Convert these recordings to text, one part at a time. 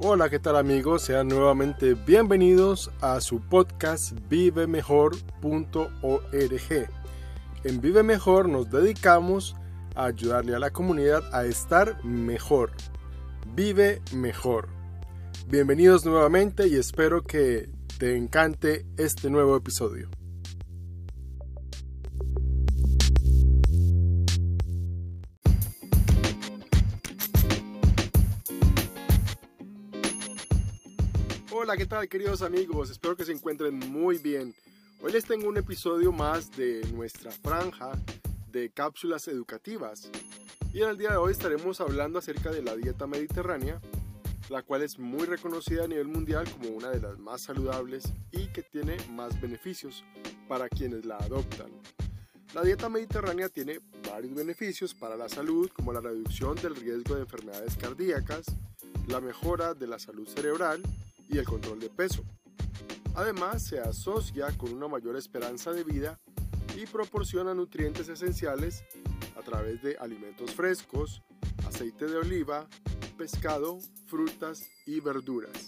Hola, ¿qué tal amigos? Sean nuevamente bienvenidos a su podcast vivemejor.org. En Vive Mejor nos dedicamos a ayudarle a la comunidad a estar mejor. Vive mejor. Bienvenidos nuevamente y espero que te encante este nuevo episodio. Hola, ¿qué tal queridos amigos? Espero que se encuentren muy bien. Hoy les tengo un episodio más de nuestra franja de cápsulas educativas. Y en el día de hoy estaremos hablando acerca de la dieta mediterránea, la cual es muy reconocida a nivel mundial como una de las más saludables y que tiene más beneficios para quienes la adoptan. La dieta mediterránea tiene varios beneficios para la salud, como la reducción del riesgo de enfermedades cardíacas, la mejora de la salud cerebral y el control de peso. Además, se asocia con una mayor esperanza de vida y proporciona nutrientes esenciales a través de alimentos frescos, aceite de oliva, pescado, frutas y verduras.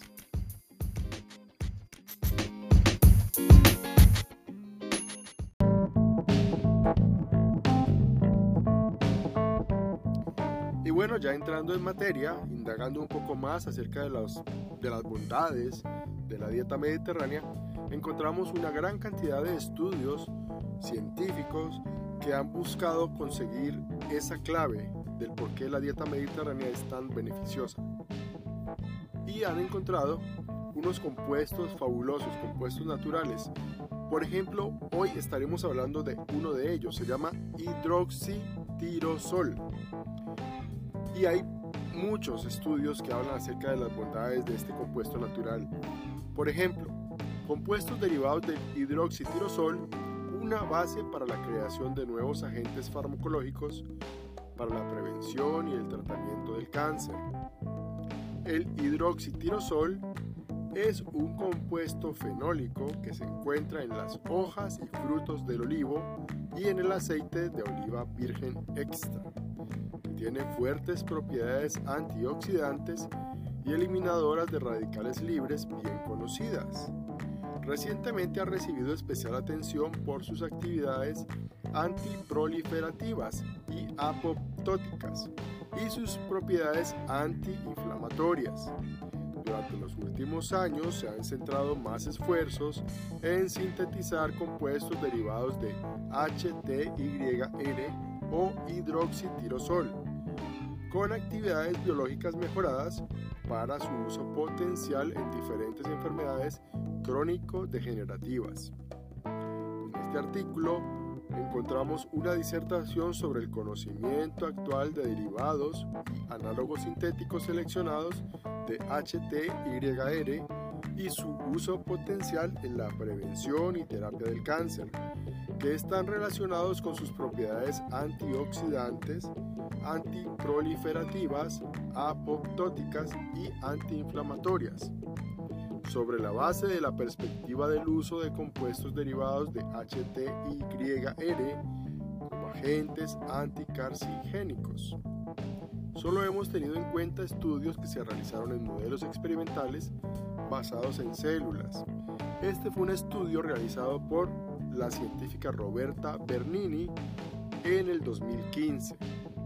Y bueno, ya entrando en materia, indagando un poco más acerca de las bondades de la dieta mediterránea, encontramos una gran cantidad de estudios científicos que han buscado conseguir esa clave del por qué la dieta mediterránea es tan beneficiosa. Y han encontrado unos compuestos fabulosos, compuestos naturales. Por ejemplo, hoy estaremos hablando de uno de ellos, se llama hidroxitirosol. Y hay muchos estudios que hablan acerca de las bondades de este compuesto natural. Por ejemplo, compuestos derivados del hidroxitirosol, una base para la creación de nuevos agentes farmacológicos para la prevención y el tratamiento del cáncer. El hidroxitirosol es un compuesto fenólico que se encuentra en las hojas y frutos del olivo y en el aceite de oliva virgen extra. Tiene fuertes propiedades antioxidantes y eliminadoras de radicales libres bien conocidas. Recientemente ha recibido especial atención por sus actividades antiproliferativas y apoptóticas y sus propiedades antiinflamatorias. Durante los últimos años se han centrado más esfuerzos en sintetizar compuestos derivados de HTYR o hidroxitirosol, con actividades biológicas mejoradas para su uso potencial en diferentes enfermedades crónico-degenerativas. En este artículo encontramos una disertación sobre el conocimiento actual de derivados y análogos sintéticos seleccionados de HTYR y su uso potencial en la prevención y terapia del cáncer, que están relacionados con sus propiedades antioxidantes, antiproliferativas, apoptóticas y antiinflamatorias. Sobre la base de la perspectiva del uso de compuestos derivados de HTYR como agentes anticarcinogénicos. Solo hemos tenido en cuenta estudios que se realizaron en modelos experimentales basados en células. Este fue un estudio realizado por la científica Roberta Bernini en el 2015.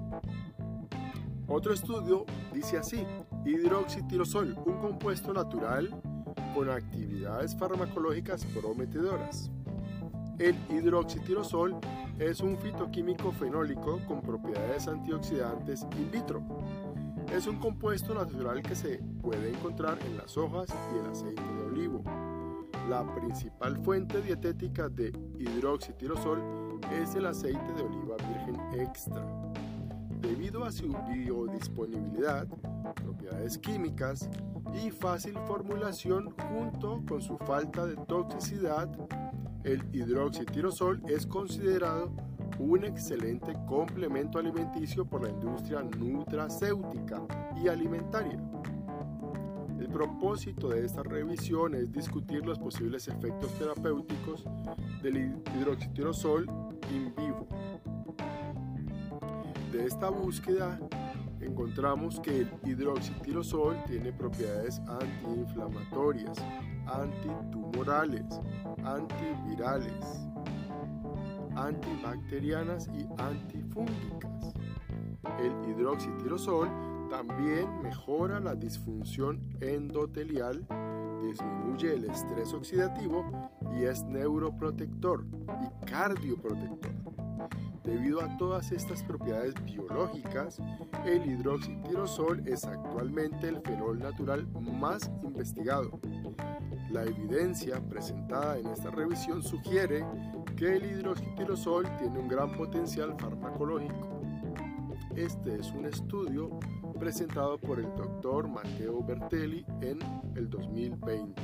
Otro estudio dice así: hidroxitirosol, un compuesto natural con actividades farmacológicas prometedoras. El hidroxitirosol es un fitoquímico fenólico con propiedades antioxidantes in vitro. Es un compuesto natural que se puede encontrar en las hojas y el aceite de olivo. La principal fuente dietética de hidroxitirosol es el aceite de oliva virgen extra. Debido a su biodisponibilidad, propiedades químicas y fácil formulación junto con su falta de toxicidad, el hidroxitirosol es considerado un excelente complemento alimenticio por la industria nutracéutica y alimentaria. El propósito de esta revisión es discutir los posibles efectos terapéuticos del hidroxitirosol in vivo. De esta búsqueda encontramos que el hidroxitirosol tiene propiedades antiinflamatorias, antitumorales, antivirales, antibacterianas y antifúngicas. El hidroxitirosol también mejora la disfunción endotelial, disminuye el estrés oxidativo y es neuroprotector y cardioprotector. Debido a todas estas propiedades biológicas, el hidroxitirosol es actualmente el fenol natural más investigado. La evidencia presentada en esta revisión sugiere que el hidroxitirosol tiene un gran potencial farmacológico. Este es un estudio presentado por el Dr. Matteo Bertelli en el 2020.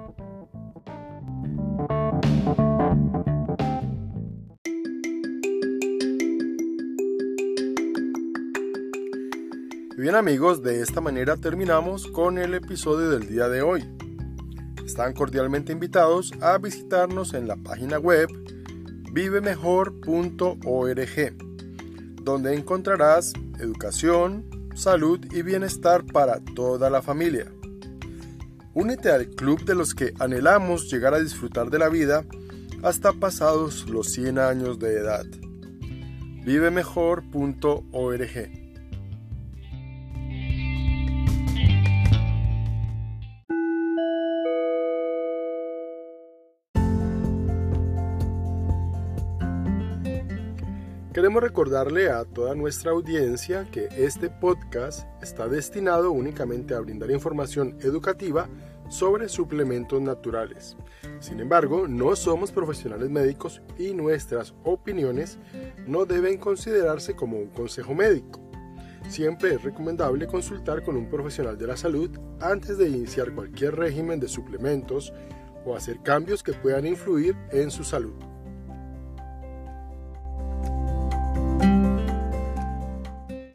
Bien amigos, de esta manera terminamos con el episodio del día de hoy. Están cordialmente invitados a visitarnos en la página web vivemejor.org, donde encontrarás educación, salud y bienestar para toda la familia. Únete al club de los que anhelamos llegar a disfrutar de la vida hasta pasados los 100 años de edad. vivemejor.org. Queremos recordarle a toda nuestra audiencia que este podcast está destinado únicamente a brindar información educativa sobre suplementos naturales. Sin embargo, no somos profesionales médicos y nuestras opiniones no deben considerarse como un consejo médico. Siempre es recomendable consultar con un profesional de la salud antes de iniciar cualquier régimen de suplementos o hacer cambios que puedan influir en su salud.